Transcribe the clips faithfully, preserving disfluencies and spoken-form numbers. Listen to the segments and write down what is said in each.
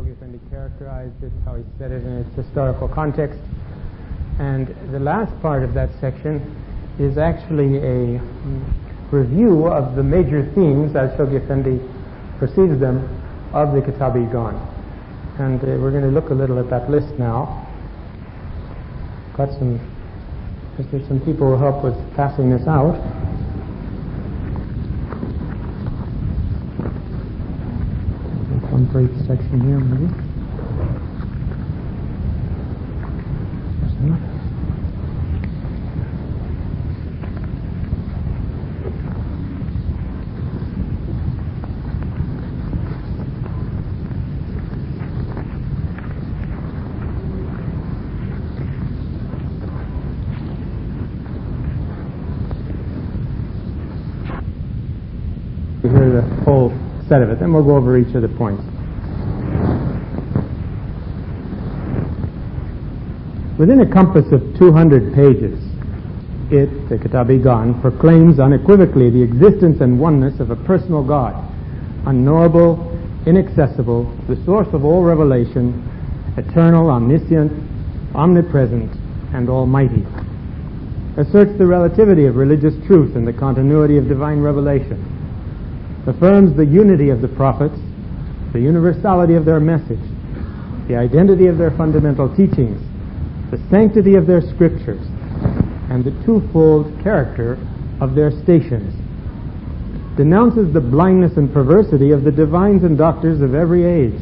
Shoghi Effendi characterized it, how he said it in its historical context. And the last part of that section is actually a review of the major themes, as Shoghi Effendi perceives them, of the Kitab-i-Gan. And uh, we're going to look a little at that list now. Got some, there's some people who help with passing this out. One for each section here, maybe. There's enough. You hear the whole set of it, then we'll go over each of the points. Within a compass of two hundred pages, it, the Kitab-i-Gan, proclaims unequivocally the existence and oneness of a personal God, unknowable, inaccessible, the source of all revelation, eternal, omniscient, omnipresent, and almighty. Asserts the relativity of religious truth and the continuity of divine revelation. Affirms the unity of the prophets, the universality of their message, the identity of their fundamental teachings, the sanctity of their scriptures, and the twofold character of their stations. Denounces the blindness and perversity of the divines and doctors of every age.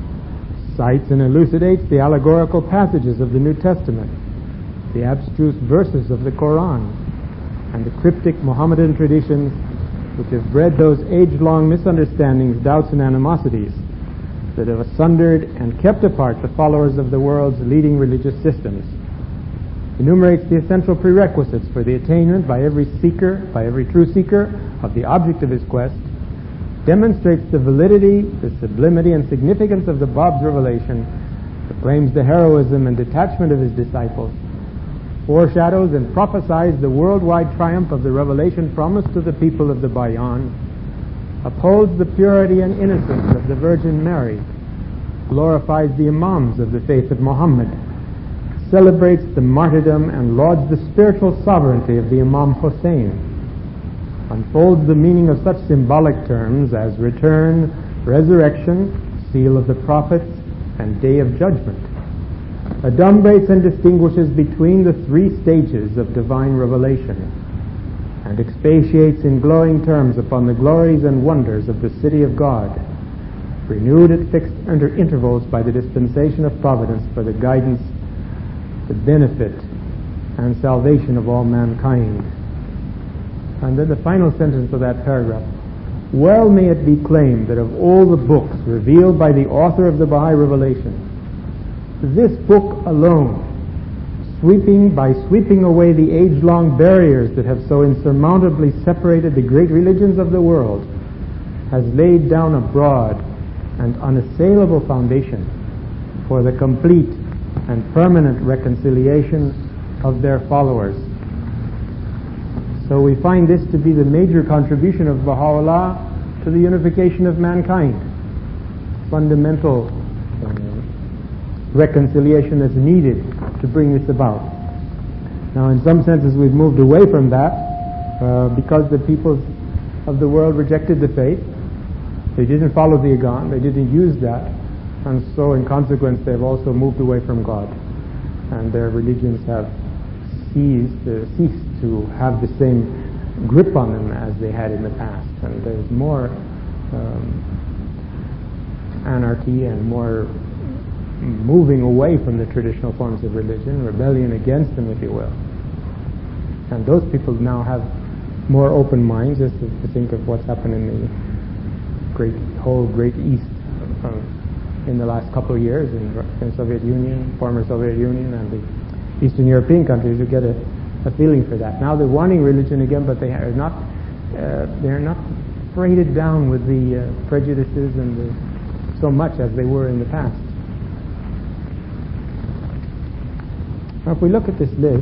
Cites and elucidates the allegorical passages of the New Testament, the abstruse verses of the Quran, and the cryptic Mohammedan traditions which have bred those age-long misunderstandings, doubts, and animosities that have sundered and kept apart the followers of the world's leading religious systems. Enumerates the essential prerequisites for the attainment by every seeker, by every true seeker, of the object of his quest. Demonstrates the validity, the sublimity, and significance of the Bab's revelation. Proclaims the heroism and detachment of his disciples. Foreshadows and prophesies the worldwide triumph of the revelation promised to the people of the Bayan, upholds the purity and innocence of the Virgin Mary, glorifies the Imams of the faith of Muhammad, celebrates the martyrdom and lauds the spiritual sovereignty of the Imam Hussein, unfolds the meaning of such symbolic terms as return, resurrection, seal of the prophets, and day of judgment, adumbrates and distinguishes between the three stages of divine revelation, and expatiates in glowing terms upon the glories and wonders of the city of God, renewed at fixed inter- intervals by the dispensation of providence for the guidance, the benefit, and salvation of all mankind. And then the final sentence of that paragraph: well may it be claimed that of all the books revealed by the author of the Baha'i revelation, this book alone, sweeping by sweeping away the age-long barriers that have so insurmountably separated the great religions of the world, has laid down a broad and unassailable foundation for the complete and permanent reconciliation of their followers. So we find this to be the major contribution of Baha'u'llah to the unification of mankind. Fundamental reconciliation that's needed to bring this about. Now, in some senses, we've moved away from that uh, because the peoples of the world rejected the faith. They didn't follow the Agan, they didn't use that, and so in consequence they've also moved away from God, and their religions have ceased, uh, ceased to have the same grip on them as they had in the past, and there's more um, anarchy and more moving away from the traditional forms of religion, rebellion against them, if you will. And those people now have more open minds, just to, to think of what's happened in the great whole Great East uh, in the last couple of years in the Soviet Union, former Soviet Union, and the Eastern European countries. You get a, a feeling for that. Now they're wanting religion again, but they are not. Uh, they're not freighted down with the uh, prejudices and the, so much as they were in the past. Now, if we look at this list,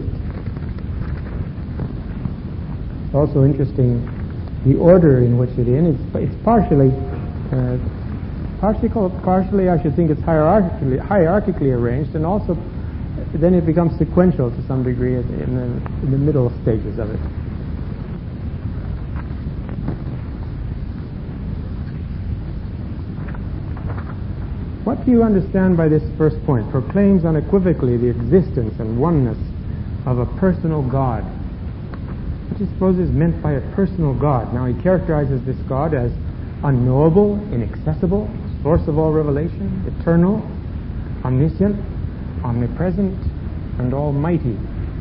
it's also interesting the order in which it is. It's, it's partially uh, partially, partially I should think it's hierarchically, hierarchically arranged, and also then it becomes sequential to some degree in the, in the middle stages of it. What do you understand by this first point? Proclaims unequivocally the existence and oneness of a personal God. What do you suppose is meant by a personal God? Now, he characterizes this God as unknowable, inaccessible, source of all revelation, eternal, omniscient, omnipresent, and almighty.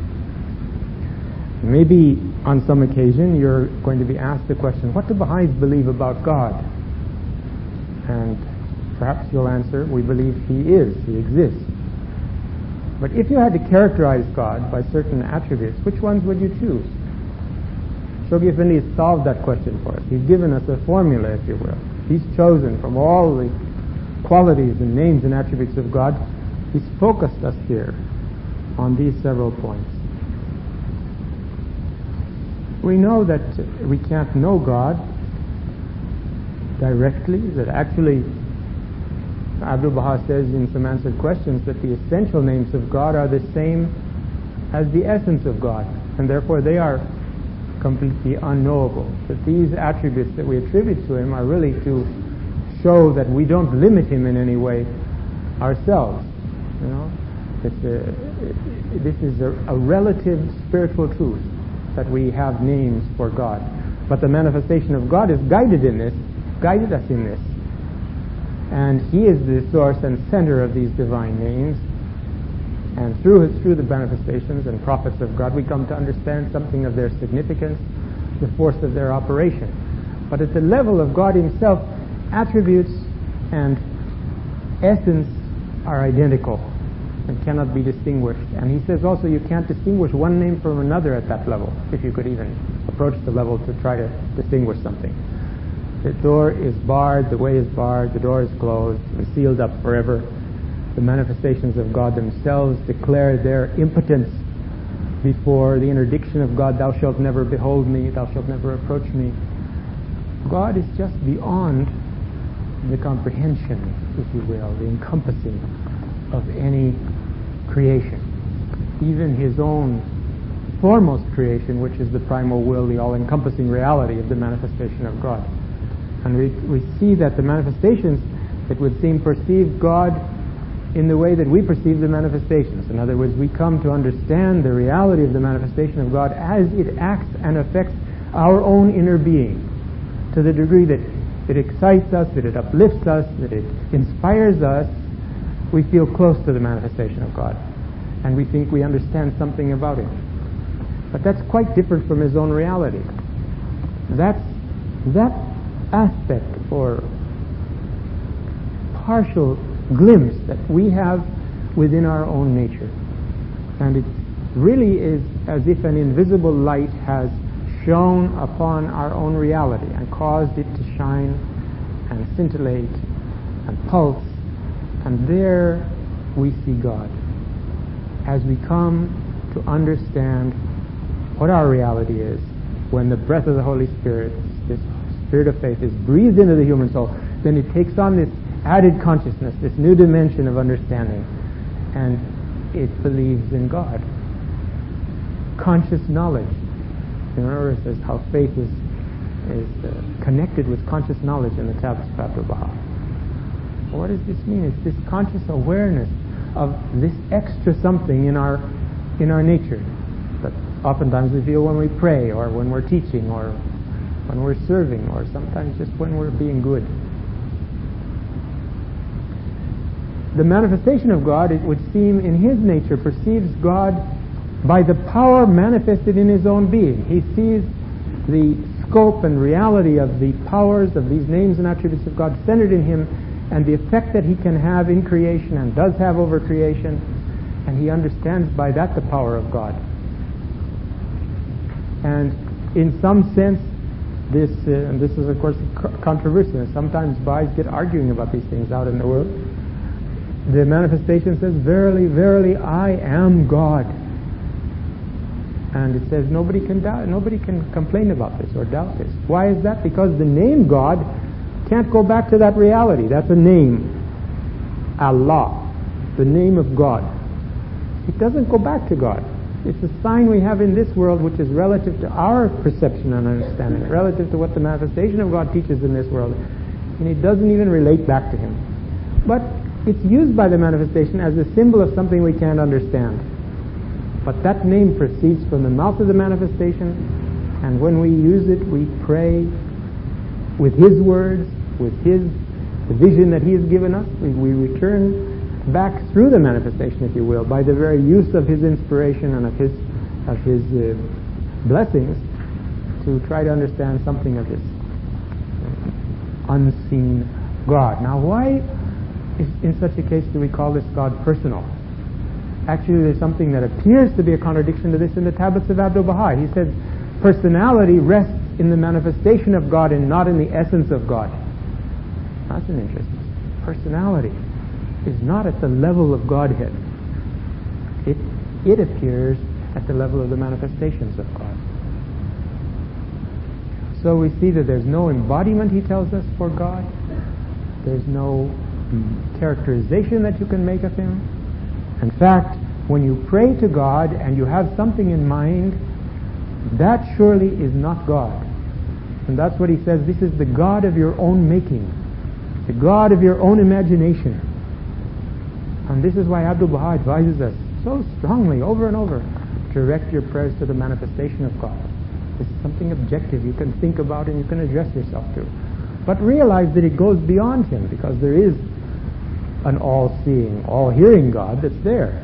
Maybe on some occasion you're going to be asked the question, what do Baha'is believe about God? And perhaps you'll answer, we believe He is, He exists. But if you had to characterize God by certain attributes, which ones would you choose? Shoghi Effendi has solved that question for us. He's given us a formula, if you will. He's chosen from all the qualities and names and attributes of God. He's focused us here on these several points. We know that we can't know God directly, that actually Abdul Baha says in some answered questions that the essential names of God are the same as the essence of God, and therefore they are completely unknowable. That these attributes that we attribute to Him are really to show that we don't limit Him in any way ourselves. You know, it's a, it, this is a, a relative spiritual truth that we have names for God. But the manifestation of God is guided in this, guided us in this. And He is the source and center of these divine names. And through his, through the manifestations and prophets of God, we come to understand something of their significance, the force of their operation. But at the level of God Himself, attributes and essence are identical and cannot be distinguished. And he says also you can't distinguish one name from another at that level, if you could even approach the level to try to distinguish something. The door is barred, the way is barred, the door is closed, it's sealed up forever. The manifestations of God themselves declare their impotence before the interdiction of God, thou shalt never behold me, thou shalt never approach me. God is just beyond the comprehension, if you will, the encompassing of any creation. Even His own foremost creation, which is the primal will, the all-encompassing reality of the manifestation of God. And we, we see that the manifestations, it would seem, perceive God in the way that we perceive the manifestations. In other words, we come to understand the reality of the manifestation of God as it acts and affects our own inner being, to the degree that it excites us, that it uplifts us, that it inspires us. We feel close to the manifestation of God, and we think we understand something about Him. But that's quite different from His own reality. That's, that aspect or partial glimpse that we have within our own nature. And it really is as if an invisible light has shone upon our own reality and caused it to shine and scintillate and pulse, and there we see God. As we come to understand what our reality is, when the breath of the Holy Spirit, this Spirit of faith, is breathed into the human soul, then it takes on this added consciousness, this new dimension of understanding, and it believes in God. Conscious knowledge. You remember it says how faith is is uh, connected with conscious knowledge in the tablets of Abdul Baha. What does this mean? It's this conscious awareness of this extra something in our in our nature that oftentimes we feel when we pray, or when we're teaching, or when we're serving, or sometimes just when we're being good. The manifestation of God, it would seem, in His nature, perceives God by the power manifested in His own being. He sees the scope and reality of the powers of these names and attributes of God centered in Him, and the effect that He can have in creation and does have over creation, and He understands by that the power of God. And in some sense, this, uh, and this is of course controversial, and sometimes Baha'is get arguing about these things out in the world. The manifestation says, verily, verily, I am God. And it says nobody can doubt, nobody can complain about this or doubt this. Why is that? Because the name God Can't go back to that reality. That's a name. Allah, the name of God. It doesn't go back to God. It's a sign we have in this world which is relative to our perception and understanding, relative to what the manifestation of God teaches in this world. And it doesn't even relate back to Him. But it's used by the manifestation as a symbol of something we can't understand. But that name proceeds from the mouth of the manifestation, and when we use it, we pray with His words, with His the vision that He has given us. We, we return back through the manifestation, if you will, by the very use of His inspiration and of His of His uh, blessings, to try to understand something of this unseen God. Now, why is, in such a case do we call this God personal? Actually, there's something that appears to be a contradiction to this in the tablets of Abdu'l-Baha. He said, personality rests in the manifestation of God and not in the essence of God. That's an interesting. Personality is not at the level of Godhead. It, it appears at the level of the manifestations of God. So we see that there's no embodiment, he tells us, for God. There's no characterization that you can make of Him. In fact, when you pray to God and you have something in mind, that surely is not God. And that's what he says, this is the God of your own making, the God of your own imagination. And this is why Abdu'l-Baha advises us so strongly over and over, direct your prayers to the manifestation of God. This is something objective you can think about and you can address yourself to. But realize that it goes beyond Him, because there is an all-seeing, all-hearing God that's there.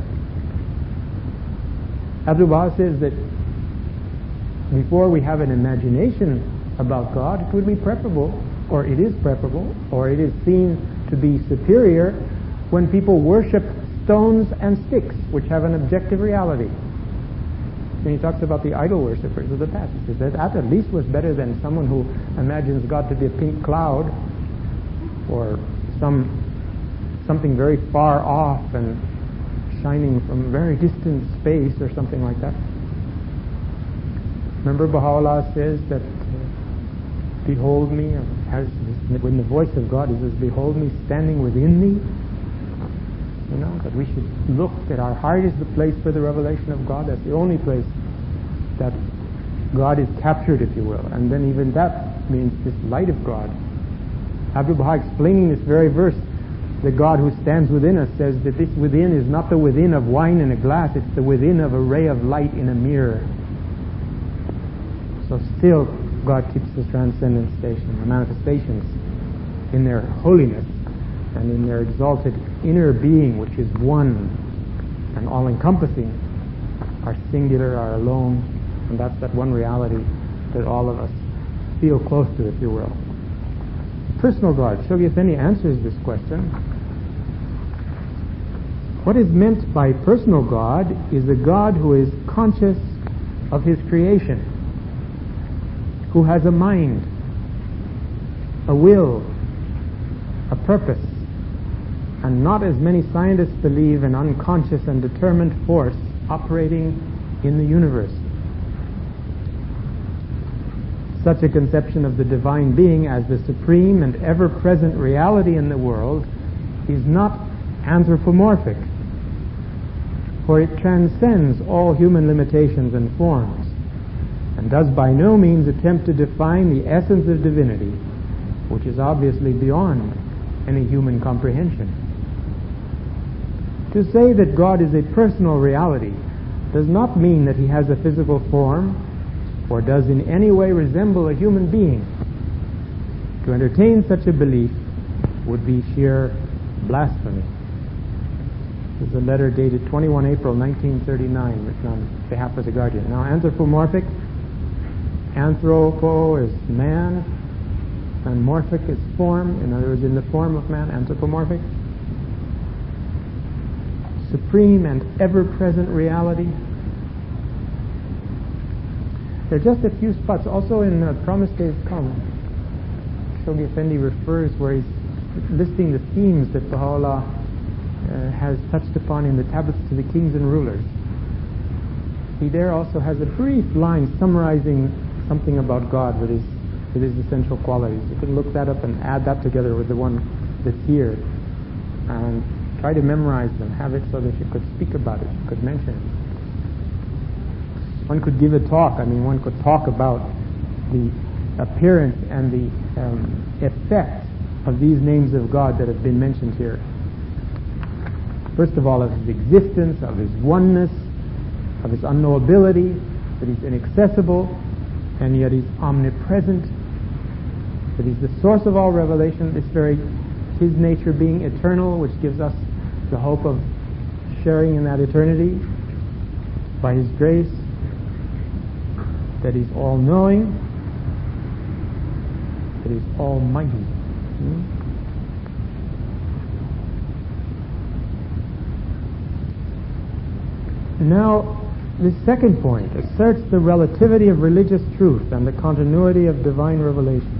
Abdu'l-Baha says that before we have an imagination about God, it would be preferable, or it is preferable, or it is seen to be superior when people worship stones and sticks, which have an objective reality. When he talks about the idol worshippers of the past, he says that that at least was better than someone who imagines God to be a pink cloud, or some something very far off and shining from very distant space or something like that. Remember, Baha'u'llah says that uh, behold me, or has this, when the voice of God, he says, behold me standing within thee. You know, that we should look, that our heart is the place for the revelation of God. That's the only place that God is captured, if you will. And then even that means this light of God. Abdu'l-Baha, explaining this very verse, the God who stands within us, says that this within is not the within of wine in a glass, it's the within of a ray of light in a mirror. So still God keeps the transcendent station, the manifestations in their holiness and in their exalted inner being, which is one and all-encompassing, are singular, are alone, and that's that one reality that all of us feel close to, if you will. Personal God. Shoghi Effendi answers this question. What is meant by personal God is a God who is conscious of His creation, who has a mind, a will, a purpose, and not, as many scientists believe, an unconscious and determined force operating in the universe. Such a conception of the divine being as the supreme and ever-present reality in the world is not anthropomorphic, for it transcends all human limitations and forms, and does by no means attempt to define the essence of divinity, which is obviously beyond any human comprehension. To say that God is a personal reality does not mean that He has a physical form or does in any way resemble a human being. To entertain such a belief would be sheer blasphemy. There's a letter dated twenty-first of April nineteen thirty-nine written on behalf of the Guardian. Now, anthropomorphic, anthropo is man, and morphic is form, in other words, in the form of man, anthropomorphic. Supreme and ever-present reality. There are just a few spots. Also in uh, Promise Days Come, Shoghi Effendi refers where he's listing the themes that Baha'u'llah uh, has touched upon in the tablets to the kings and rulers. He there also has a brief line summarizing something about God that is with his essential qualities. You can look that up and add that together with the one that's here, and try to memorize them, have it so that you could speak about it, you could mention it. One could give a talk. I mean, one could talk about the appearance and the um, effect of these names of God that have been mentioned here. First of all, of his existence, of his oneness, of his unknowability, that he's inaccessible, and yet he's omnipresent, that he's the source of all revelation, this very, his nature being eternal, which gives us the hope of sharing in that eternity by his grace, that he's all-knowing, that he's almighty. Hmm? Now, the second point asserts the relativity of religious truth and the continuity of divine revelation.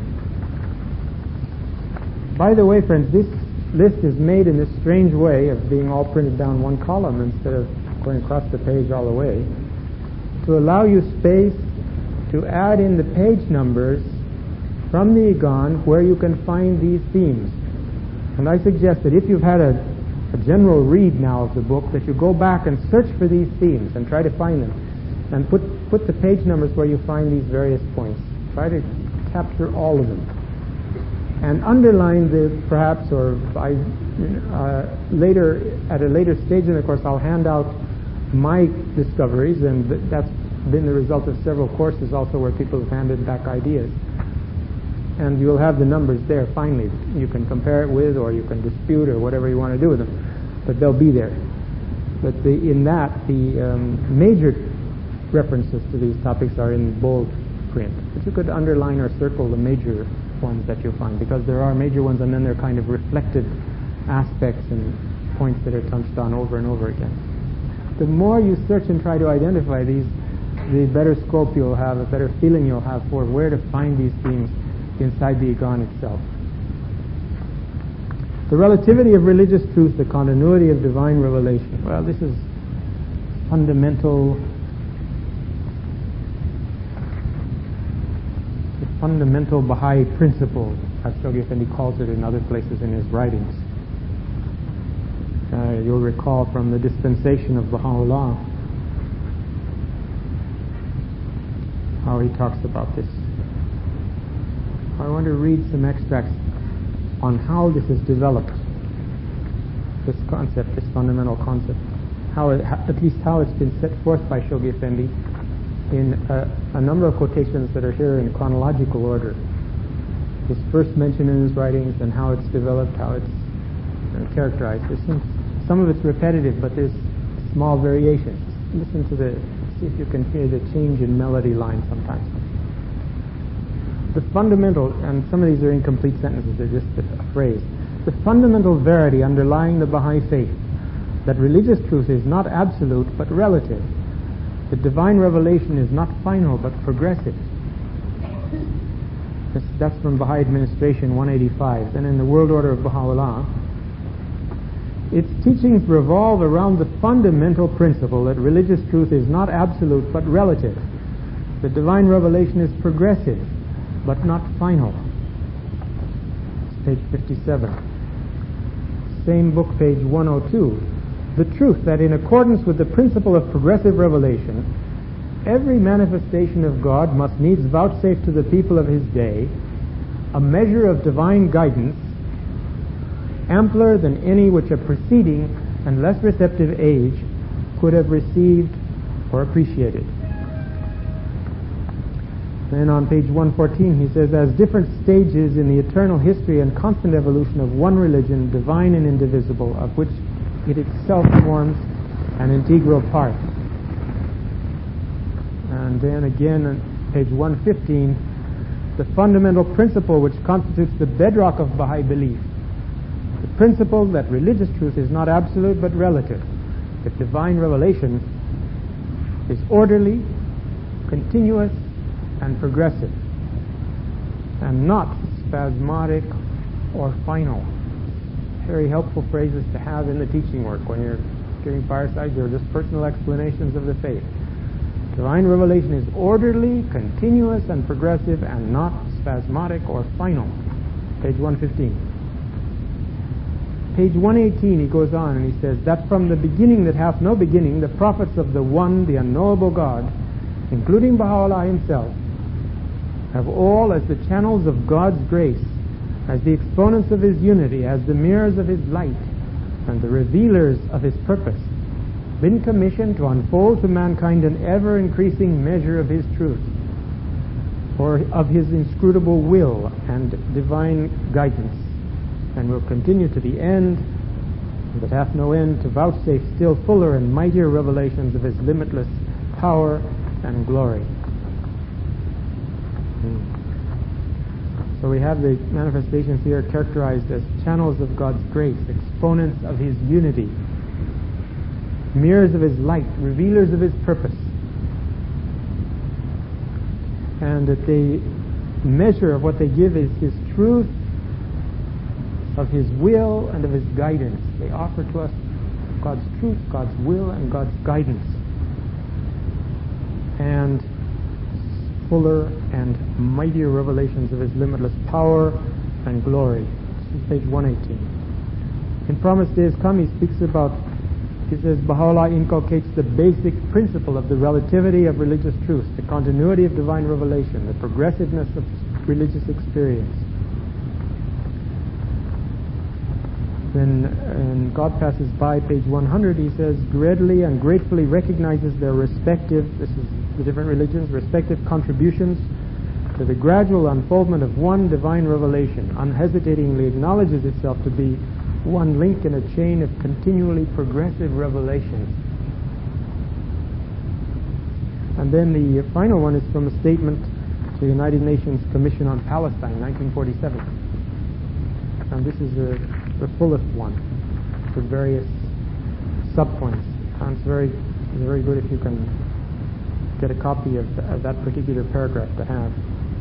By the way, friends, this list is made in this strange way of being all printed down one column instead of going across the page all the way, to allow you space to add in the page numbers from the Egon where you can find these themes. And I suggest that if you've had a, a general read now of the book, that you go back and search for these themes and try to find them, and put, put the page numbers where you find these various points. Try to capture all of them. And underline the, perhaps, or I, uh, later, at a later stage in the course, I'll hand out my discoveries, and th- that's been the result of several courses also where people have handed back ideas. And you'll have the numbers there finally. You can compare it with, or you can dispute, or whatever you want to do with them. But they'll be there. But the, in that, the um, major references to these topics are in bold print. But you could underline or circle the major ones that you'll find, because there are major ones and then they're kind of reflected aspects and points that are touched on over and over again. The more you search and try to identify these, the better scope you'll have, a better feeling you'll have for where to find these themes inside the Egon itself. The relativity of religious truth, the continuity of divine revelation. Well, this is fundamental, the fundamental Baha'i principle, as Shoghi Effendi calls it in other places in his writings. Uh, you'll recall from the dispensation of Baha'u'llah how he talks about this. I want to read some extracts on how this is developed, this concept, this fundamental concept, how it, at least how it's been set forth by Shoghi Effendi in a, a number of quotations that are here in chronological order. His first mention in his writings and how it's developed, how it's uh, characterized. There's some, some of it's repetitive, but there's small variations. Listen to the, see if you can hear the change in melody line sometimes. The fundamental, and some of these are incomplete sentences, they're just a phrase. The fundamental verity underlying the Baha'i faith, that religious truth is not absolute but relative, that divine revelation is not final but progressive. This, that's from Baha'i Administration one eighty-five. Then in the World Order of Baha'u'llah, its teachings revolve around the fundamental principle that religious truth is not absolute but relative, that divine revelation is progressive but not final. It's page fifty-seven. Same book, page one oh two. The truth that in accordance with the principle of progressive revelation, every manifestation of God must needs vouchsafe to the people of his day a measure of divine guidance ampler than any which a preceding and less receptive age could have received or appreciated. Then on page one fourteen he says, as different stages in the eternal history and constant evolution of one religion, divine and indivisible, of which it itself forms an integral part. And then again on page one fifteen, the fundamental principle which constitutes the bedrock of Baha'i belief, the principle that religious truth is not absolute but relative, that divine revelation is orderly, continuous, and progressive, and not spasmodic or final. Very helpful phrases to have in the teaching work when you're giving firesides or just personal explanations of the faith. Divine revelation is orderly, continuous, and progressive, and not spasmodic or final. Page one fifteen. Page one eighteen, he goes on and he says, that from the beginning that hath no beginning, the prophets of the one, the unknowable God, including Baha'u'llah himself, have all, as the channels of God's grace, as the exponents of his unity, as the mirrors of his light, and the revealers of his purpose, been commissioned to unfold to mankind an ever-increasing measure of his truth, or of his inscrutable will and divine guidance, and will continue to the end, that hath no end, to vouchsafe still fuller and mightier revelations of his limitless power and glory. Hmm. So we have the manifestations here characterized as channels of God's grace, exponents of his unity, mirrors of his light, revealers of his purpose, and that the measure of what they give is his truth, of his will, and of his guidance. They offer to us God's truth, God's will, and God's guidance, and fuller and mightier revelations of his limitless power and glory. This is page one eighteen. In Promised Days Come, he speaks about, he says, Baha'u'llah inculcates the basic principle of the relativity of religious truth, the continuity of divine revelation, the progressiveness of religious experience. Then, and God Passes By, page one hundred, he says, readily and gratefully recognizes their respective, this is the different religions, respective contributions to the gradual unfoldment of one divine revelation, unhesitatingly acknowledges itself to be one link in a chain of continually progressive revelations. And then the final one is from a statement to the United Nations Commission on Palestine, nineteen forty-seven. And this is a the fullest one, with various subpoints. And it's very, very good if you can get a copy of, th- of that particular paragraph to have.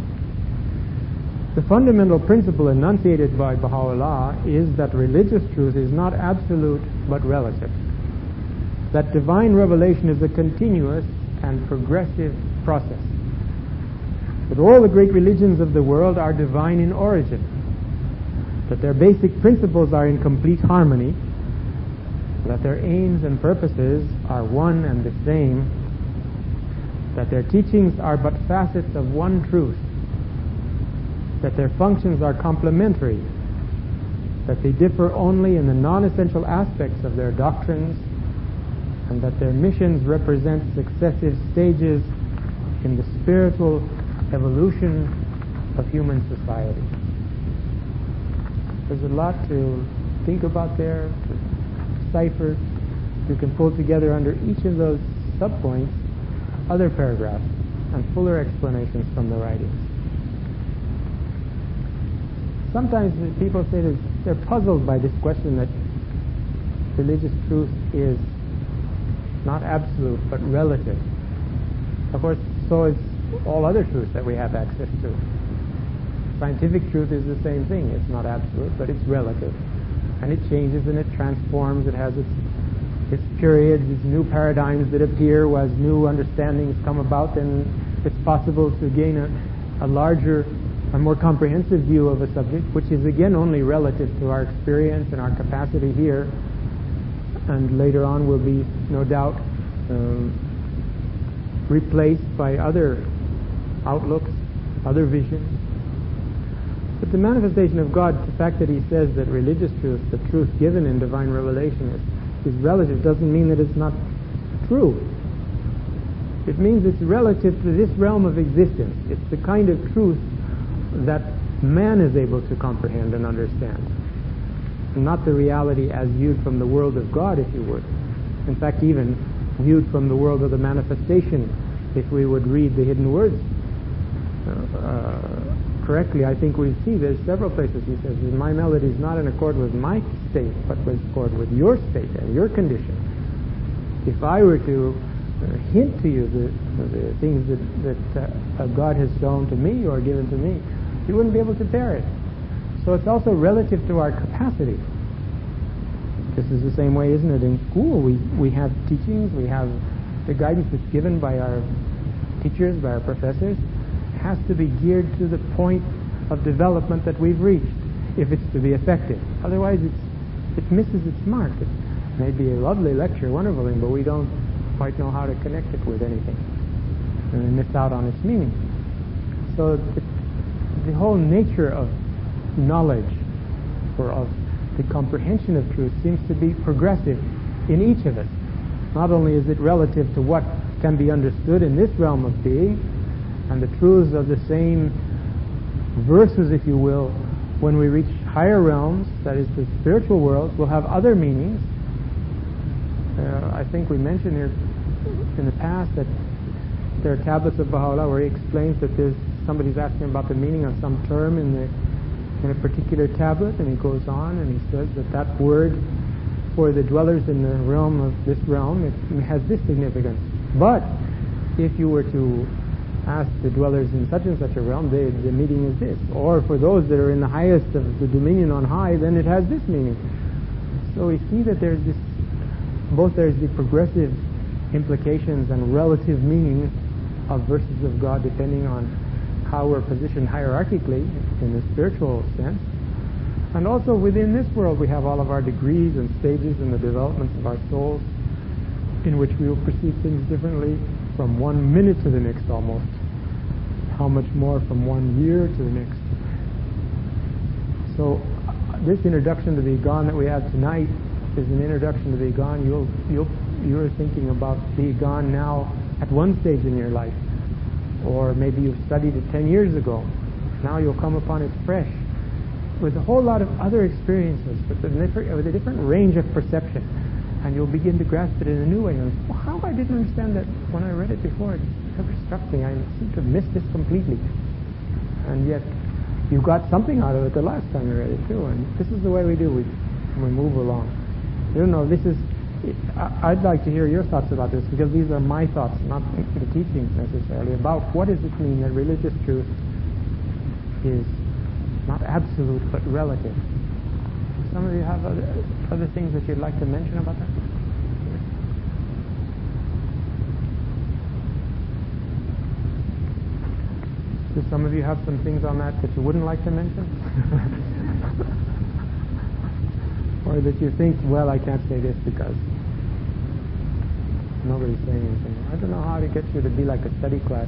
The fundamental principle enunciated by Baha'u'llah is that religious truth is not absolute but relative. That divine revelation is a continuous and progressive process. That all the great religions of the world are divine in origin. That their basic principles are in complete harmony, that their aims and purposes are one and the same, that their teachings are but facets of one truth, that their functions are complementary, that they differ only in the non-essential aspects of their doctrines, and that their missions represent successive stages in the spiritual evolution of human society. There's a lot to think about there, to decipher. You can pull together under each of those subpoints other paragraphs and fuller explanations from the writings. Sometimes people say that they're puzzled by this question that religious truth is not absolute but relative. Of course, so is all other truths that we have access to. Scientific truth is the same thing. It's not absolute, but it's relative. And it changes and it transforms. It has its, its periods, its new paradigms that appear as new understandings come about, and it's possible to gain a, a larger, a more comprehensive view of a subject, which is again only relative to our experience and our capacity here, and later on will be, no doubt, um, replaced by other outlooks, other visions. But the manifestation of God, the fact that he says that religious truth, the truth given in divine revelation, is, is relative, doesn't mean that it's not true. It means it's relative to this realm of existence. It's the kind of truth that man is able to comprehend and understand, and not the reality as viewed from the world of God, if you would. In fact, even viewed from the world of the manifestation, if we would read the hidden words uh, correctly, I think we see there's several places he says, my melody is not in accord with my state, but in accord with your state and your condition. If I were to uh, hint to you the, the things that, that uh, God has shown to me or given to me, you wouldn't be able to bear it. So it's also relative to our capacity. This is the same way, isn't it, in school? We, we have teachings, we have the guidance that's given by our teachers, by our professors, has to be geared to the point of development that we've reached if it's to be effective. Otherwise, it's, it misses its mark. It may be a lovely lecture, wonderful thing, but we don't quite know how to connect it with anything, and we miss out on its meaning. So the, the whole nature of knowledge, or of the comprehension of truth, seems to be progressive in each of us. Not only is it relative to what can be understood in this realm of being, and the truths of the same verses, if you will, when we reach higher realms, that is the spiritual world, will have other meanings. Uh, I think we mentioned here in the past that there are tablets of Baha'u'llah where he explains that there's somebody's asking about the meaning of some term in the in a particular tablet, and he goes on and he says that that word for the dwellers in the realm of this realm, it has this significance. But if you were to ask the dwellers in such and such a realm, they, the meaning is this. Or for those that are in the highest of the dominion on high, then it has this meaning. So we see that there's this, both there's the progressive implications and relative meaning of verses of God depending on how we're positioned hierarchically in the spiritual sense. And also within this world we have all of our degrees and stages in the developments of our souls, in which we will perceive things differently from one minute to the next almost. How much more from one year to the next. So uh, this introduction to the Egon that we have tonight is an introduction to the Egon. You'll, you'll, you're thinking about the Egon now at one stage in your life. Or maybe you've studied it ten years ago. Now you'll come upon it fresh, with a whole lot of other experiences, with a different, with a different range of perception. And you'll begin to grasp it in a new way. And well, how I didn't understand that when I read it before, it never struck me. I seem to have missed this completely. And yet, you got something out of it the last time you read it too. And this is the way we do. We, we move along. You know, this is. I'd like to hear your thoughts about this, because these are my thoughts, not the teachings necessarily, about what does it mean that religious truth is not absolute but relative. Some of you have other, other things that you'd like to mention about that? Do some of you have some things on that that you wouldn't like to mention? Or that you think, well, I can't say this because nobody's saying anything. I don't know how to get you to be like a study class.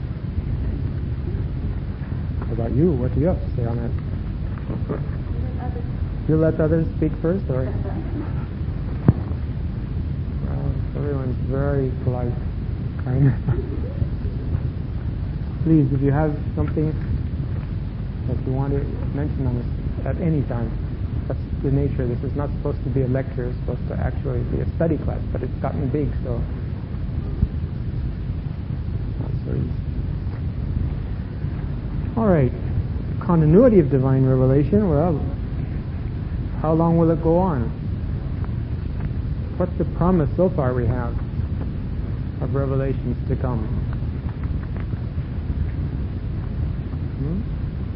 How about you? What do you have to say on that? You let others speak first, or? Well, everyone's very polite, kind of. Please, if you have something that you want to mention on this at any time, that's the nature. This is not supposed to be a lecture. It's supposed to actually be a study class, but it's gotten big, so not so easy. All right, continuity of divine revelation. Well, how long will it go on? What's the promise so far we have of revelations to come? Hmm?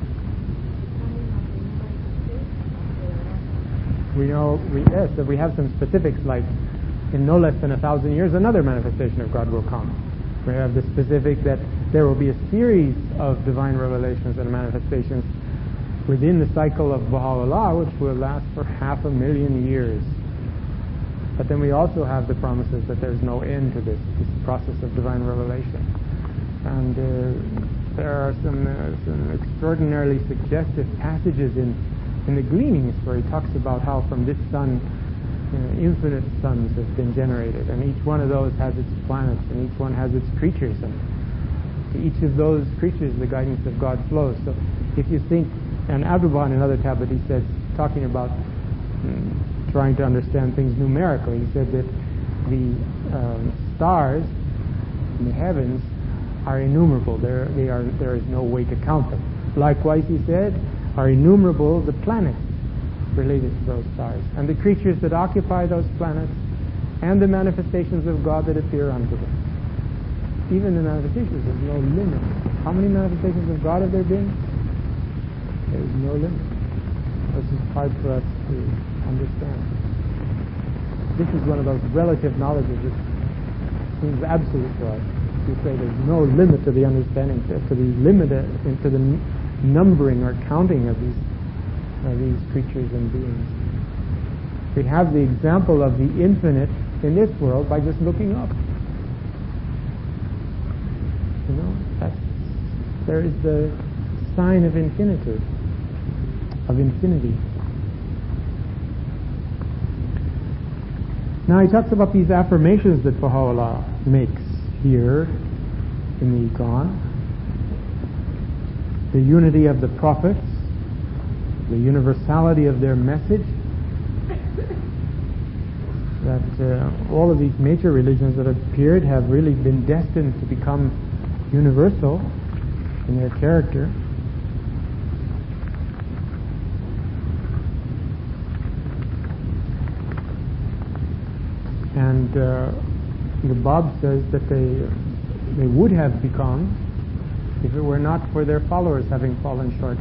We know, we, yes, that we have some specifics, like in no less than a thousand years, another manifestation of God will come. We have the specific that there will be a series of divine revelations and manifestations within the cycle of Baha'u'llah, which will last for half a million years. But then we also have the promises that there's no end to this, this process of divine revelation. And uh, there are some, uh, some extraordinarily suggestive passages in in the Gleanings, where he talks about how from this sun, you know, infinite suns have been generated, and each one of those has its planets, and each one has its creatures, and to each of those creatures the guidance of God flows. So if you think, and Abdu'l-Baha in another tablet, he said, talking about um, trying to understand things numerically, he said that the um, stars in the heavens are innumerable. There, they are, there is no way to count them. Likewise, he said, are innumerable the planets related to those stars, and the creatures that occupy those planets, and the manifestations of God that appear unto them. Even the manifestations, there's no limit. How many manifestations of God have there been? There is no limit. This is hard for us to understand. This is one of those relative knowledges that seems absolute to us. you say there's no limit to the understanding, to the limit, to the numbering or counting of these of these creatures and beings. We have the example of the infinite in this world by just looking up. You know, that's, there is the sign of infinitude, of infinity. Now he talks about these affirmations that Baha'u'llah makes here in the Iqan. The unity of the prophets, the universality of their message, that uh, all of these major religions that have appeared have really been destined to become universal in their character. And uh, the Bab says that they they would have become if it were not for their followers having fallen short.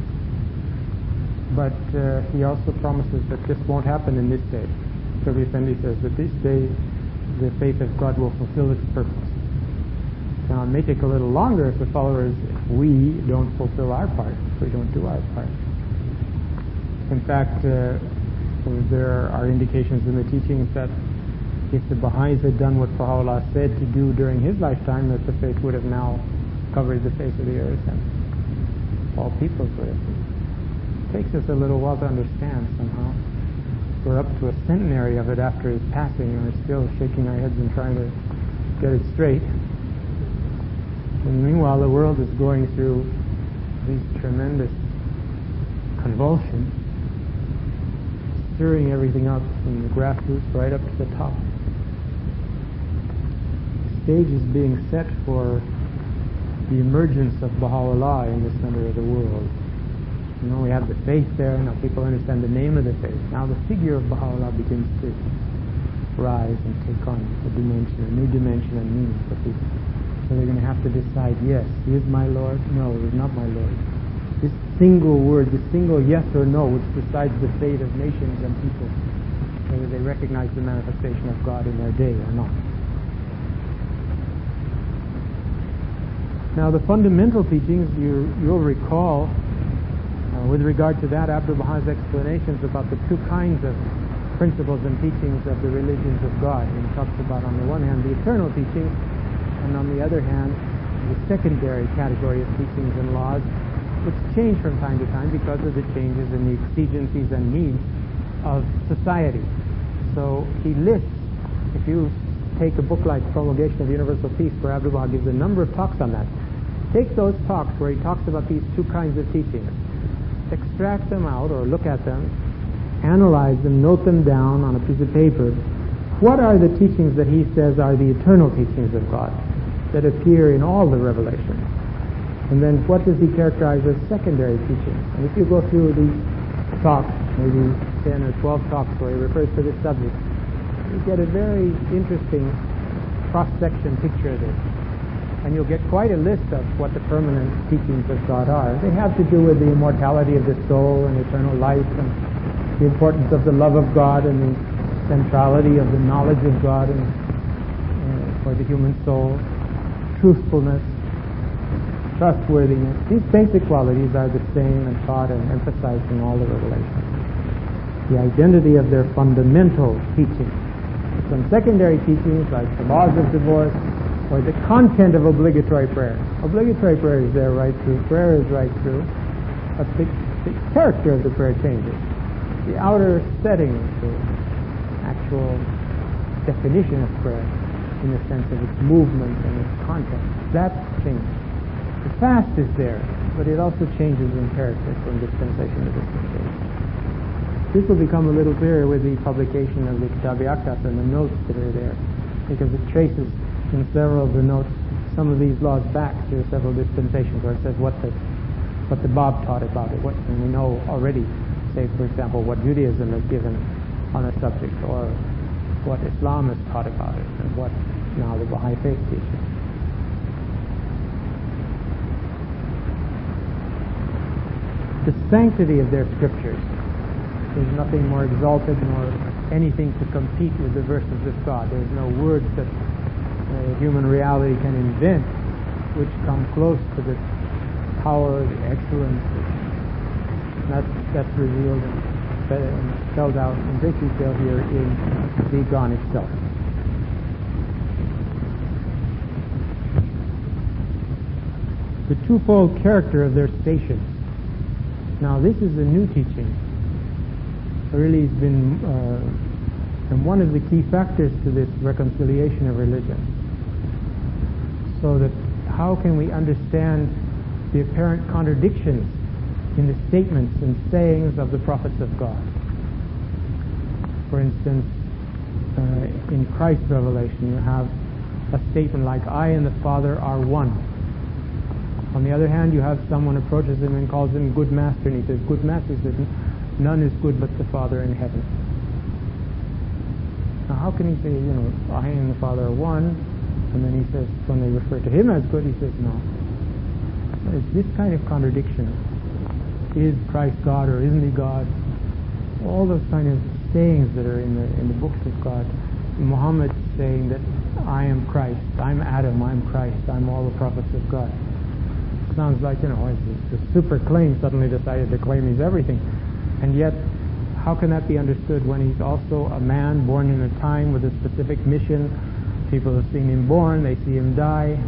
But uh, he also promises that this won't happen in this day. Shoghi Effendi says that this day the faith of God will fulfill its purpose. Now it may take a little longer if the followers, if we don't fulfill our part, if we don't do our part. In fact, uh, there are indications in the teachings that if the Baha'is had done what Baha'u'llah said to do during his lifetime, that the faith would have now covered the face of the earth and all peoples would have. It takes us a little while to understand somehow. We're up to a centenary of it after his passing and we're still shaking our heads and trying to get it straight. And meanwhile the world is going through these tremendous convulsions, stirring everything up from the grassroots right up to the top. The stage is being set for the emergence of Baha'u'llah in the center of the world. You know, we have the faith there, now people understand the name of the faith. Now the figure of Baha'u'llah begins to rise and take on a dimension, a new dimension and meaning for people. So they're going to have to decide, yes, he is my Lord, no, he is not my Lord. This single word, this single yes or no, which decides the fate of nations and people, whether they recognize the manifestation of God in their day or not. Now the fundamental teachings, you, you'll recall, uh, with regard to that, Abdul Baha's explanations about the two kinds of principles and teachings of the religions of God. And he talks about, on the one hand, the eternal teachings, and on the other hand, the secondary category of teachings and laws, which change from time to time because of the changes in the exigencies and needs of society. So he lists, if you take a book like Promulgation of Universal Peace, where Abdul Baha gives a number of talks on that, take those talks where he talks about these two kinds of teachings, extract them out or look at them, analyze them, note them down on a piece of paper. What are the teachings that he says are the eternal teachings of God that appear in all the revelations? And then what does he characterize as secondary teachings? And if you go through these talks, maybe ten or twelve talks where he refers to this subject, you get a very interesting cross-section picture of this. And you'll get quite a list of what the permanent teachings of God are. They have to do with the immortality of the soul and eternal life and the importance of the love of God and the centrality of the knowledge of God and, uh, for the human soul, truthfulness, trustworthiness. These basic qualities are the same and taught and emphasized in all the revelations. The identity of their fundamental teachings. Some secondary teachings like the laws of divorce or the content of obligatory prayer. Obligatory prayer is there right through. Prayer is right through. But the, the character of the prayer changes. The outer setting, the actual definition of prayer in the sense of its movement and its content, that changes. The fast is there, but it also changes in character from dispensation to dispensation. This will become a little clearer with the publication of the Kitab-i-Aqdas and the notes that are there, because it traces in several of the notes some of these laws back to several dispensations where it says what the what the Bab taught about it. What, and we know already, say for example, what Judaism has given on a subject, or what Islam has taught about it, and what now the Baha'i Faith teaches. The sanctity of their scriptures. There's nothing more exalted nor anything to compete with the verses of God. There's no words that uh, human reality can invent, which come close to the power, the excellence. That's, that's revealed and spelled out in great detail here in the Gan itself. The twofold character of their station. Now, this is a new teaching. It really has been uh, and one of the key factors to this reconciliation of religion. So that how can we understand the apparent contradictions in the statements and sayings of the prophets of God? For instance, uh, in Christ's revelation, you have a statement like, I and the Father are one. On the other hand, you have someone approaches him and calls him good master, and he says, good master, he says, none is good but the Father in heaven. Now how can he say, you know, I and the Father are one, and then he says, when they refer to him as good, he says, no. It's this kind of contradiction. Is Christ God or isn't he God? All those kind of sayings that are in the in the books of God. Muhammad saying that I am Christ, I'm Adam, I'm Christ, I'm all the prophets of God. Sounds like, you know, it's a super claim, suddenly decided to claim he's everything. And yet, how can that be understood when he's also a man born in a time with a specific mission? People have seen him born, they see him die.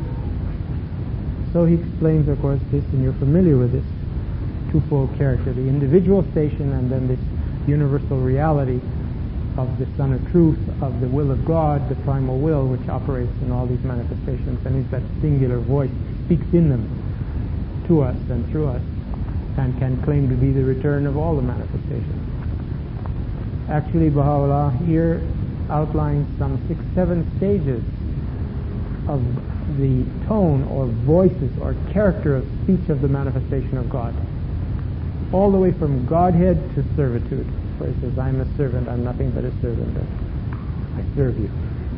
So he explains, of course, this, and you're familiar with this twofold character, the individual station and then this universal reality of the Son of Truth, of the will of God, the primal will, which operates in all these manifestations, and is that singular voice that speaks in them to us and through us, and can claim to be the return of all the manifestations. Actually, Baha'u'llah here outlines some six, seven stages of the tone or voices or character of speech of the manifestation of God, all the way from Godhead to servitude, where he says, I'm a servant, I'm nothing but a servant, I serve you.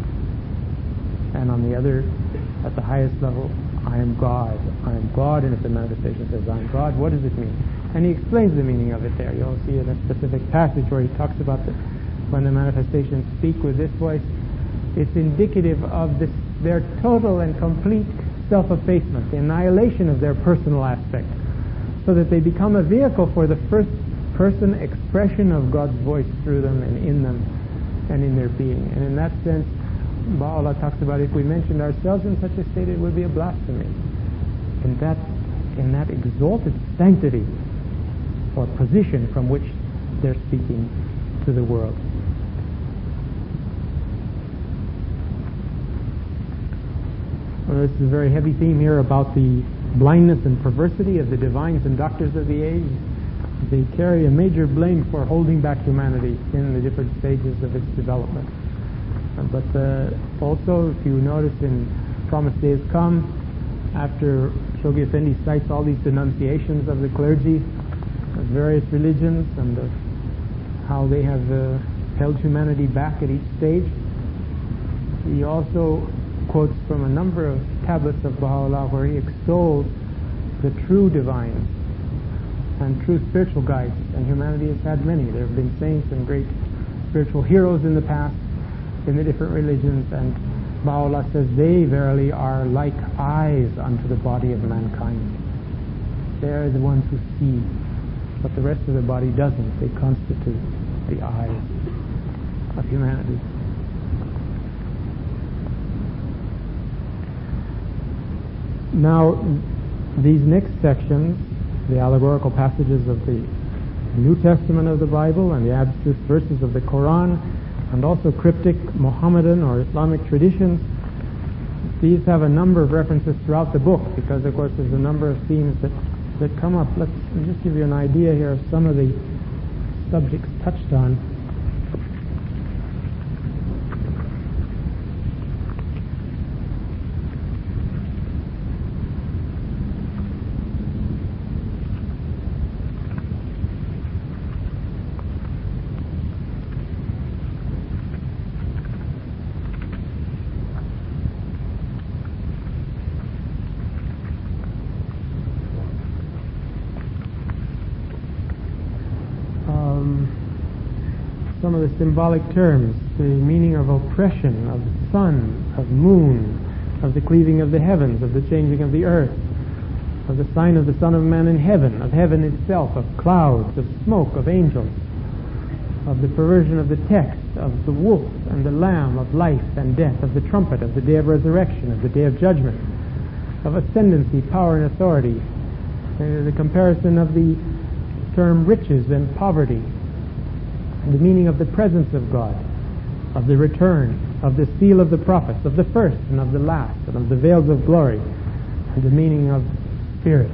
And on the other, at the highest level, I am God, I am God, and if the manifestation says, I am God, what does it mean? And he explains the meaning of it there. You'll see in a specific passage where he talks about that when the manifestations speak with this voice, it's indicative of this, their total and complete self-effacement, the annihilation of their personal aspect, so that they become a vehicle for the first person expression of God's voice through them and in them and in their being. And in that sense, Baha'u'llah talks about if we mentioned ourselves in such a state, it would be a blasphemy. In that, in that exalted sanctity or position from which they're speaking to the world. Well, this is a very heavy theme here about the blindness and perversity of the divines and doctors of the age. They carry a major blame for holding back humanity in the different stages of its development. Uh, but uh, also, if you notice in Promised Days Come, after Shoghi Effendi cites all these denunciations of the clergy of various religions and of how they have uh, held humanity back at each stage, he also quotes from a number of tablets of Baha'u'llah where he extols the true divines and true spiritual guides, and humanity has had many. There have been saints and great spiritual heroes in the past in the different religions, and Baha'u'llah says they verily are like eyes unto the body of mankind. They're the ones who see, but the rest of the body doesn't. They constitute the eyes of humanity. Now, these next sections, the allegorical passages of the New Testament of the Bible and the abstruse verses of the Quran, and also cryptic Mohammedan or Islamic traditions, these have a number of references throughout the book, because of course there's a number of themes that, that come up. Let's just give you an idea here of some of the subjects touched on. some of the symbolic terms, the meaning of oppression, of sun, of moon, of the cleaving of the heavens, of the changing of the earth, of the sign of the Son of Man in heaven, of heaven itself, of clouds, of smoke, of angels, of the perversion of the text, of the wolf and the lamb, of life and death, of the trumpet, of the day of resurrection, of the day of judgment, of ascendancy, power, and authority, uh, the comparison of the term riches and poverty, and the meaning of the presence of God, of the return, of the seal of the prophets, of the first and of the last, and of the veils of glory, and the meaning of spirit.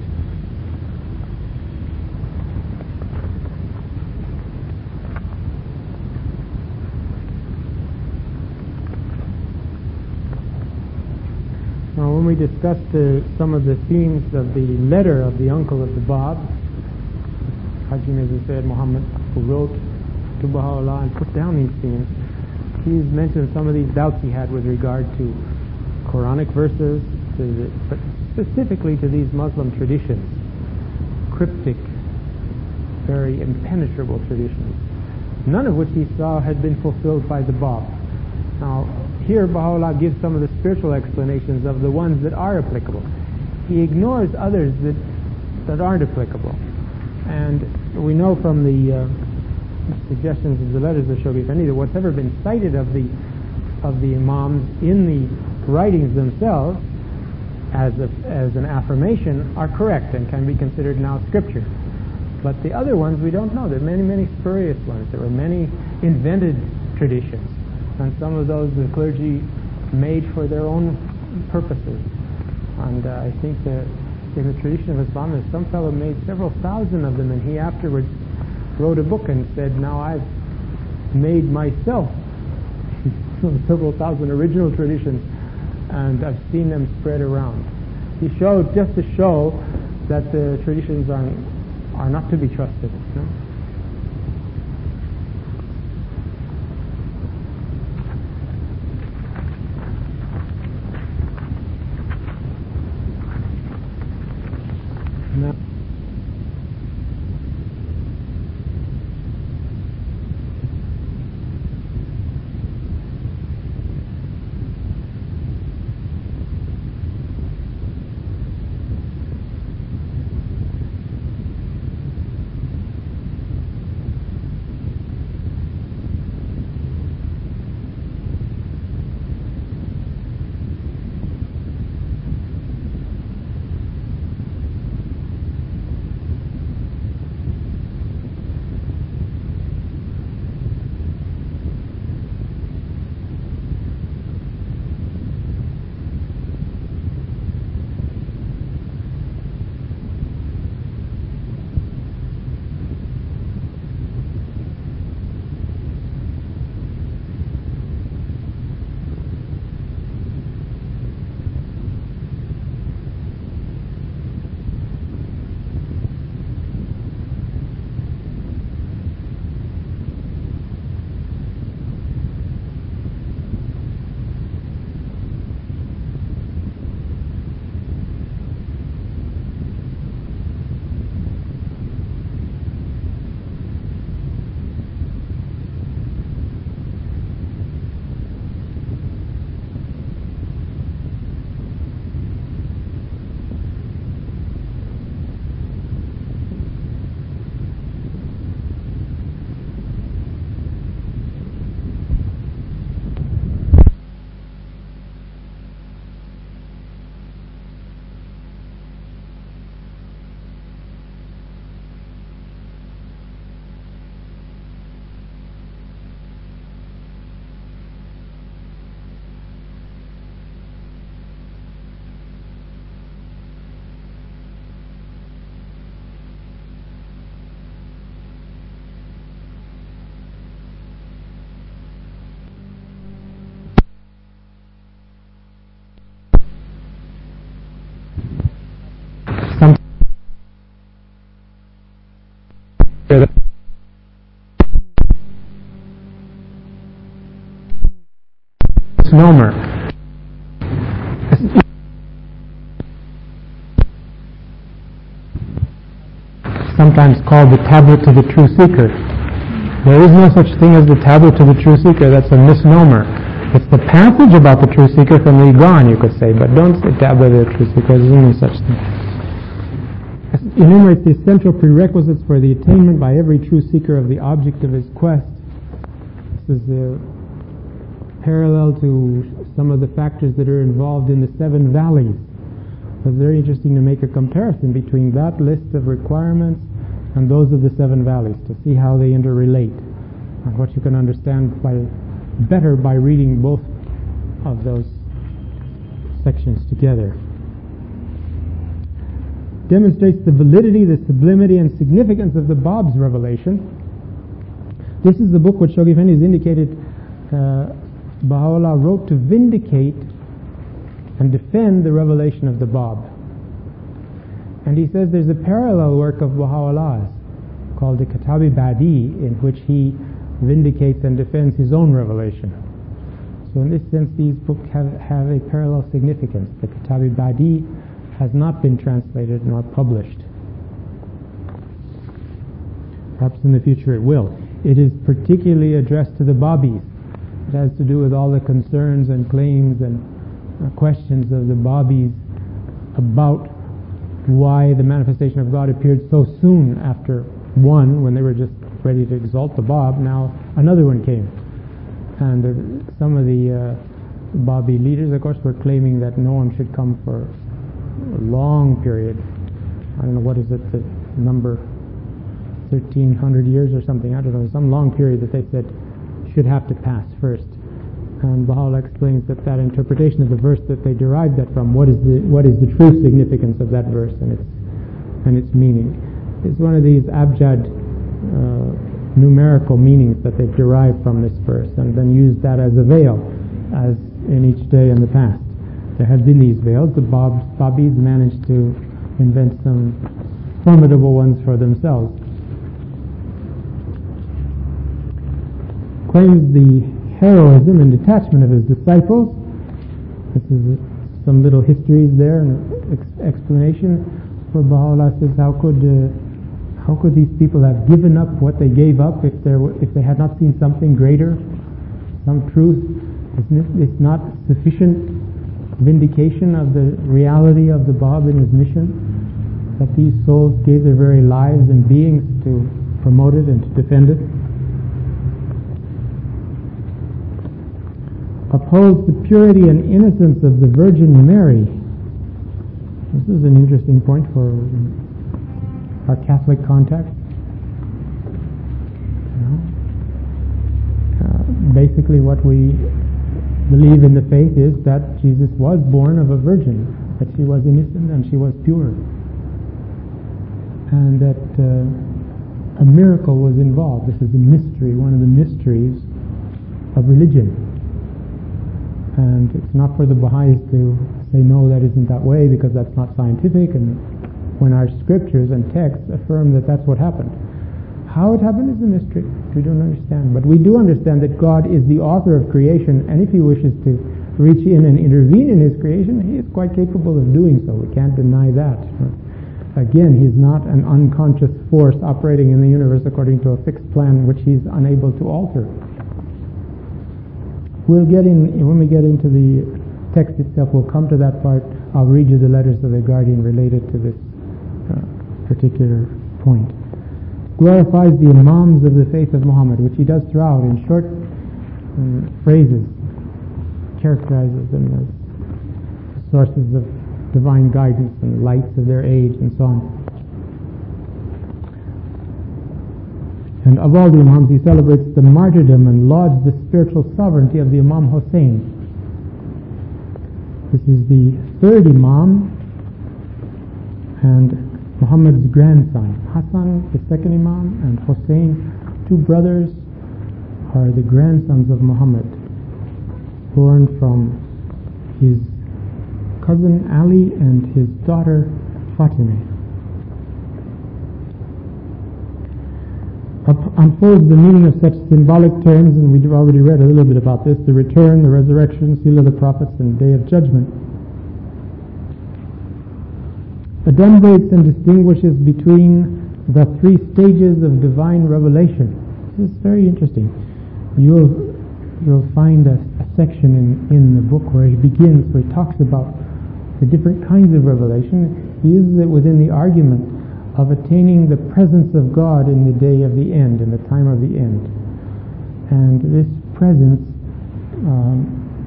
Now, when we discussed uh, some of the themes of the letter of the uncle of the Bab, Haji Mirza Sayyid Muhammad, who wrote to Baha'u'llah and put down these themes, he's mentioned some of these doubts he had with regard to Quranic verses, to the, but specifically to these Muslim traditions, cryptic, very impenetrable traditions, none of which he saw had been fulfilled by the Bab. Now, here Baha'u'llah gives some of the spiritual explanations of the ones that are applicable. He ignores others that that aren't applicable. And we know from the uh, suggestions of the letters of Shoghi Effendi that what's ever been cited of the of the Imams in the writings themselves as a, as an affirmation are correct and can be considered now scripture. But the other ones we don't know. There are many, many spurious ones. There were many invented traditions. And some of those the clergy made for their own purposes. And uh, I think that in the tradition of Islam, there's some fellow made several thousand of them, and he afterwards wrote a book and said, now I've made myself several thousand original traditions, and I've seen them spread around. He showed, just to show that the traditions are, are not to be trusted. You know? Now, misnomer, sometimes called the tablet to the true seeker. There is no such thing as the tablet to the true seeker. That's a misnomer. It's the passage about the true seeker from the Iran, you could say, but don't say tablet to the true seeker. There's no such thing. It enumerates the essential prerequisites for the attainment by every true seeker of the object of his quest. This is a parallel to some of the factors that are involved in the seven valleys. It's very interesting to make a comparison between that list of requirements and those of the seven valleys to see how they interrelate and what you can understand by, better by reading both of those sections together. Demonstrates the validity, the sublimity, and significance of the Bab's revelation. This is the book which Shoghi Effendi has indicated uh, Baha'u'llah wrote to vindicate and defend the revelation of the Bab. And he says there's a parallel work of Baha'u'llah's called the Kitab-i Badi, in which he vindicates and defends his own revelation. So in this sense, these books have, have a parallel significance. The Kitab-i Badi has not been translated nor published. Perhaps in the future it will. It is particularly addressed to the Babis. It has to do with all the concerns and claims and uh, questions of the Babis about why the manifestation of God appeared so soon after one, when they were just ready to exalt the Bab. Now another one came. And uh, some of the uh, Babi leaders, of course, were claiming that no one should come for a long period. I don't know, what is it, the number, thirteen hundred years or something, I don't know, some long period that they said should have to pass first. And Baha'u'llah explains that that interpretation of the verse that they derived that from, what is the what is the true significance of that verse and its and its meaning, is one of these abjad uh, numerical meanings that they've derived from this verse and then used that as a veil, as in each day in the past. There have been these veils. The Babs, Babis managed to invent some formidable ones for themselves. Claims the heroism and detachment of his disciples. This is some little histories there and ex- explanation where Baha'u'llah says, how could uh, how could these people have given up what they gave up if there were, if they had not seen something greater, some truth? Isn't it, it's not sufficient vindication of the reality of the Bab and his mission, that these souls gave their very lives and beings to promote it and to defend it. Upholds the purity and innocence of the Virgin Mary. This is an interesting point for our Catholic context. You know, uh, basically what we believe in the faith is that Jesus was born of a virgin, that she was innocent and she was pure, and that uh, a miracle was involved. This is a mystery, one of the mysteries of religion. And it's not for the Baha'is to say, no, that isn't that way, because that's not scientific, and when our scriptures and texts affirm that that's what happened. How it happened is a mystery. We don't understand. But we do understand that God is the author of creation, and if he wishes to reach in and intervene in his creation, he is quite capable of doing so. We can't deny that. Again, he's not an unconscious force operating in the universe according to a fixed plan which he's unable to alter. We'll get in, when we get into the text itself, we'll come to that part. I'll read you the letters of the Guardian related to this uh, particular point. Glorifies the Imams of the faith of Muhammad, which he does throughout in short um, phrases, characterizes them as sources of divine guidance and lights of their age and so on. And of all the Imams, he celebrates the martyrdom and lauds the spiritual sovereignty of the Imam Hussein. This is the third Imam and Muhammad's grandson. Hassan, the second Imam, and Hussein, two brothers, are the grandsons of Muhammad, born from his cousin Ali and his daughter Fatima. Up- unfolds the meaning of such symbolic terms, and we've already read a little bit about this: the return, the resurrection, seal of the prophets, and day of judgment. Adumbrates and distinguishes between the three stages of divine revelation. This is very interesting. You'll you'll find a, a section in, in the book where he begins, where he talks about the different kinds of revelation. He uses it within the argument of attaining the presence of God in the day of the end, in the time of the end. And this presence um,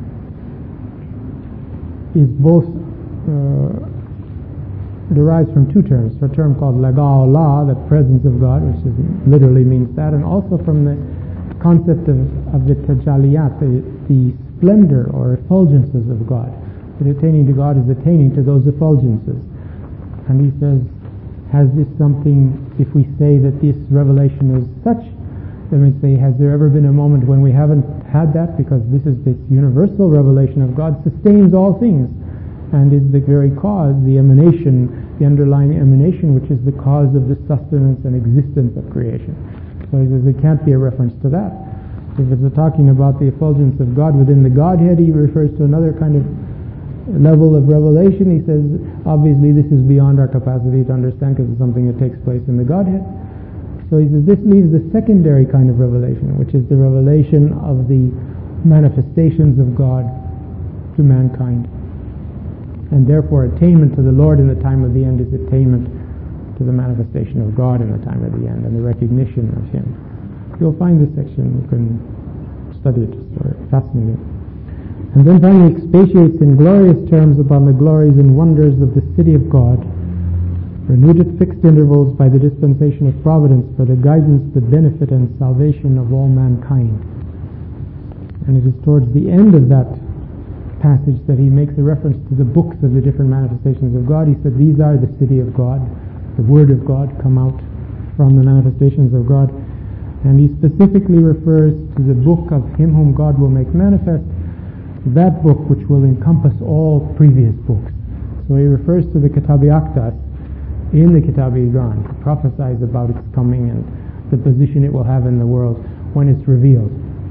is both uh, derives from two terms. A term called laga'olah, the presence of God, which is, literally means that, and also from the concept of, of the tajalliyat, the, the splendor or effulgences of God. That attaining to God is attaining to those effulgences. And he says, has this something, if we say that this revelation is such, then we say, has there ever been a moment when we haven't had that? Because this is this universal revelation of God, sustains all things, and is the very cause, the emanation, the underlying emanation, which is the cause of the sustenance and existence of creation. So he says it can't be a reference to that. If it's talking about the effulgence of God within the Godhead, he refers to another kind of level of revelation. He says, obviously this is beyond our capacity to understand because it's something that takes place in the Godhead. So he says this leaves the secondary kind of revelation, which is the revelation of the manifestations of God to mankind. And therefore attainment to the Lord in the time of the end is attainment to the manifestation of God in the time of the end and the recognition of Him. You'll find this section, you can study it, it's fascinating. And then finally expatiates in glorious terms upon the glories and wonders of the city of God, renewed at fixed intervals by the dispensation of providence for the guidance, the benefit and salvation of all mankind. And it is towards the end of that passage that he makes a reference to the books of the different manifestations of God. He said these are the city of God, the Word of God come out from the manifestations of God. And he specifically refers to the book of Him whom God will make manifest, that book which will encompass all previous books. So he refers to the Kitab-i Aqdas in the Kitab-i Iqan. He prophesies about its coming and the position it will have in the world when it's revealed.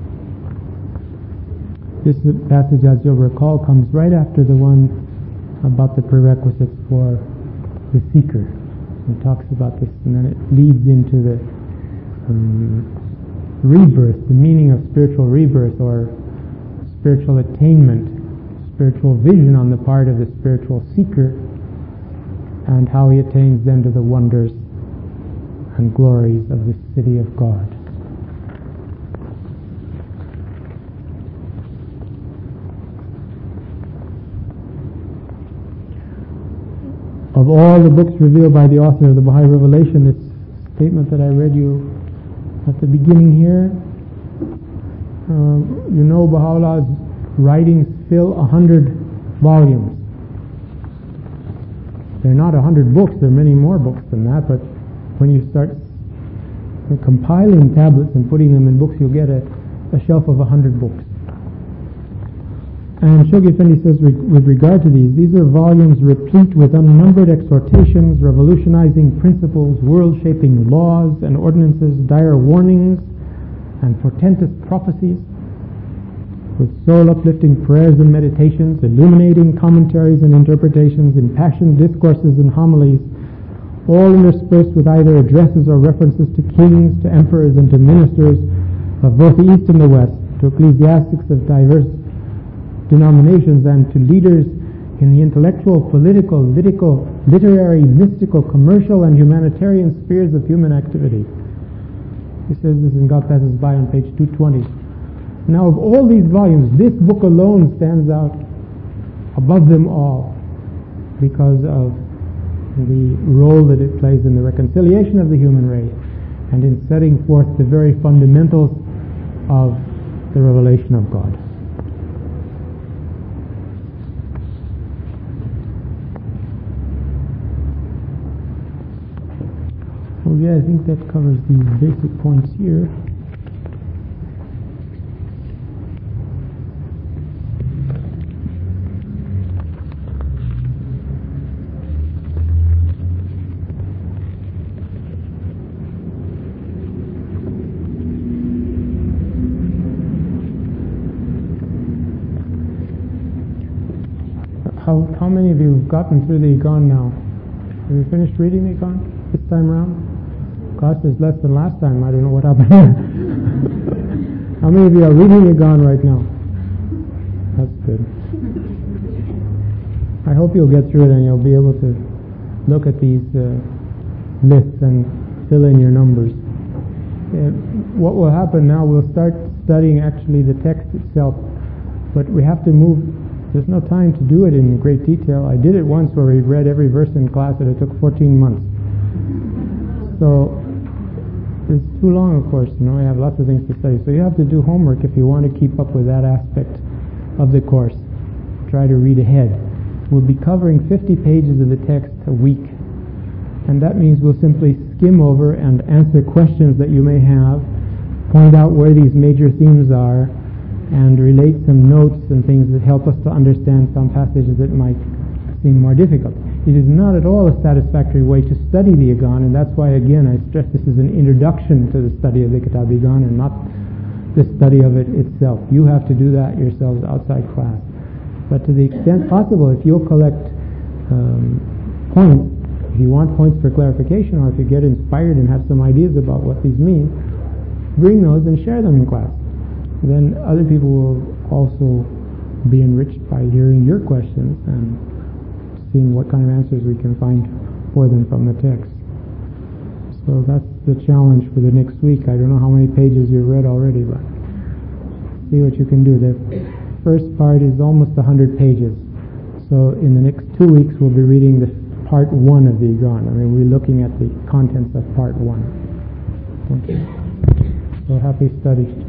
This passage, as you'll recall, comes right after the one about the prerequisites for the seeker. It talks about this, and then it leads into the um, rebirth, the meaning of spiritual rebirth or spiritual attainment, spiritual vision on the part of the spiritual seeker, and how he attains then to the wonders and glories of the city of God. Of all the books revealed by the author of the Baha'i Revelation, this statement that I read you at the beginning here, uh, you know Baha'u'llah's writings fill a hundred volumes. They're not a hundred books, there are many more books than that, but when you start compiling tablets and putting them in books, you'll get a, a shelf of a hundred books. And Shoghi Effendi says, with regard to these, these are volumes replete with unnumbered exhortations, revolutionizing principles, world-shaping laws and ordinances, dire warnings and portentous prophecies, with soul-uplifting prayers and meditations, illuminating commentaries and interpretations, impassioned discourses and homilies, all interspersed with either addresses or references to kings, to emperors, and to ministers of both the East and the West, to ecclesiastics of diverse denominations, and to leaders in the intellectual, political, litical, literary, mystical, commercial, and humanitarian spheres of human activity. He says this in God Passes By on page two twenty. Now, of all these volumes, this book alone stands out above them all because of the role that it plays in the reconciliation of the human race and in setting forth the very fundamentals of the revelation of God. Well, yeah, I think that covers the basic points here. How, how many of you have gotten through the Iqan now? Have you finished reading the Iqan this time around? Gosh, there's less than last time. I don't know what happened. How many of you are reading Egon right now? That's good. I hope you'll get through it and you'll be able to look at these uh, lists and fill in your numbers. Uh, what will happen now, we'll start studying actually the text itself, but we have to move. There's no time to do it in great detail. I did it once where we read every verse in class and it took fourteen months. So it's too long, of course. You know, I have lots of things to study. So you have to do homework if you want to keep up with that aspect of the course. Try to read ahead. We'll be covering fifty pages of the text a week. And that means we'll simply skim over and answer questions that you may have, point out where these major themes are, and relate some notes and things that help us to understand some passages that might seem more difficult. It is not at all a satisfactory way to study the Egon, and that's why, again, I stress this is an introduction to the study of the Kitab Egon and not the study of it itself. You have to do that yourselves outside class. But to the extent possible, if you'll collect um, points, if you want points for clarification, or if you get inspired and have some ideas about what these mean, bring those and share them in class. Then other people will also be enriched by hearing your questions and seeing what kind of answers we can find for them from the text. So that's the challenge for the next week. I don't know how many pages you've read already, but see what you can do. The first part is almost one hundred pages. So in the next two weeks we'll be reading the part one of the Egon. I mean, we're looking at the contents of part one. Okay. So happy study.